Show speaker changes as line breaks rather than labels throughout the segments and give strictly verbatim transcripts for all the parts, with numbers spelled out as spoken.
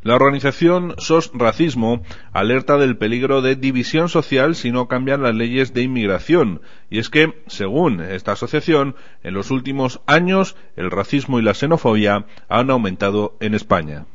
La organización S O S Racismo alerta del peligro de división social si no cambian las leyes de inmigración. Y es que, según esta asociación, en los últimos años el racismo y la xenofobia han aumentado en España.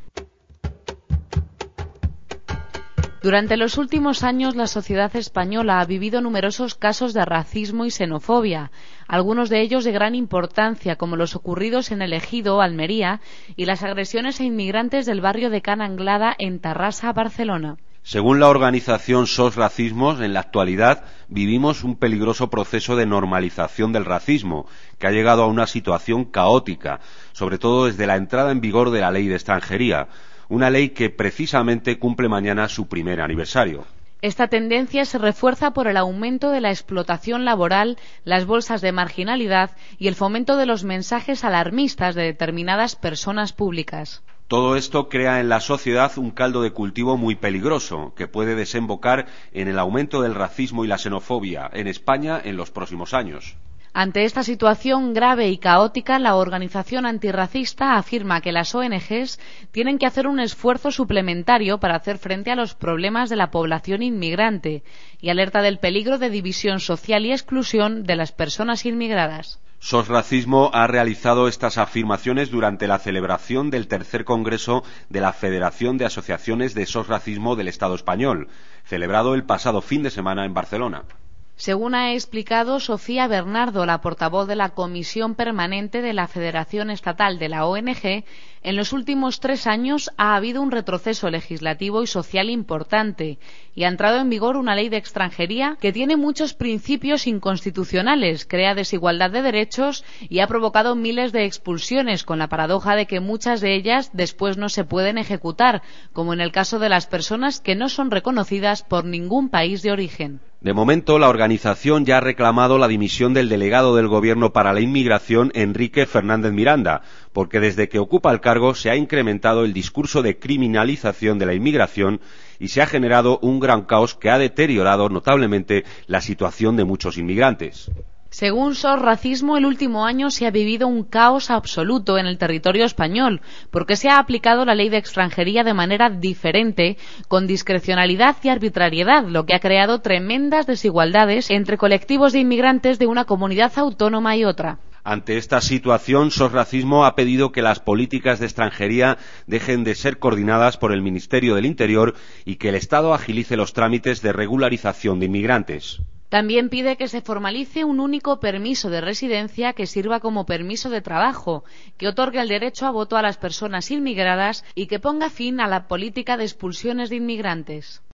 Durante los últimos años, la sociedad española ha vivido numerosos casos de racismo y xenofobia, algunos de ellos de gran importancia, como los ocurridos en El Ejido, Almería, y las agresiones a inmigrantes del barrio de Ca n'Anglada, en Tarrasa, Barcelona.
Según la organización S O S Racismo, en la actualidad vivimos un peligroso proceso de normalización del racismo, que ha llegado a una situación caótica, sobre todo desde la entrada en vigor de la Ley de Extranjería, una ley que precisamente cumple mañana su primer aniversario.
Esta tendencia se refuerza por el aumento de la explotación laboral, las bolsas de marginalidad y el fomento de los mensajes alarmistas de determinadas personas públicas.
Todo esto crea en la sociedad un caldo de cultivo muy peligroso, que puede desembocar en el aumento del racismo y la xenofobia en España en los próximos años.
Ante esta situación grave y caótica, la organización antirracista afirma que las O N Ges tienen que hacer un esfuerzo suplementario para hacer frente a los problemas de la población inmigrante y alerta del peligro de división social y exclusión de las personas inmigradas.
S O S Racismo ha realizado estas afirmaciones durante la celebración del tercer Congreso de la Federación de Asociaciones de S O S Racismo del Estado español, celebrado el pasado fin de semana en Barcelona.
Según ha explicado Sofía Bernardo, la portavoz de la Comisión Permanente de la Federación Estatal de la O N Ge, en los últimos tres años ha habido un retroceso legislativo y social importante y ha entrado en vigor una ley de extranjería que tiene muchos principios inconstitucionales, crea desigualdad de derechos y ha provocado miles de expulsiones, con la paradoja de que muchas de ellas después no se pueden ejecutar, como en el caso de las personas que no son reconocidas por ningún país de origen.
De momento, la organización ya ha reclamado la dimisión del delegado del Gobierno para la Inmigración, Enrique Fernández Miranda, porque desde que ocupa el cargo se ha incrementado el discurso de criminalización de la inmigración y se ha generado un gran caos que ha deteriorado notablemente la situación de muchos inmigrantes.
Según S O S Racismo, el último año se ha vivido un caos absoluto en el territorio español, porque se ha aplicado la ley de extranjería de manera diferente, con discrecionalidad y arbitrariedad, lo que ha creado tremendas desigualdades entre colectivos de inmigrantes de una comunidad autónoma y otra.
Ante esta situación, S O S Racismo ha pedido que las políticas de extranjería dejen de ser coordinadas por el Ministerio del Interior y que el Estado agilice los trámites de regularización de inmigrantes.
También pide que se formalice un único permiso de residencia que sirva como permiso de trabajo, que otorgue el derecho a voto a las personas inmigradas y que ponga fin a la política de expulsiones de inmigrantes.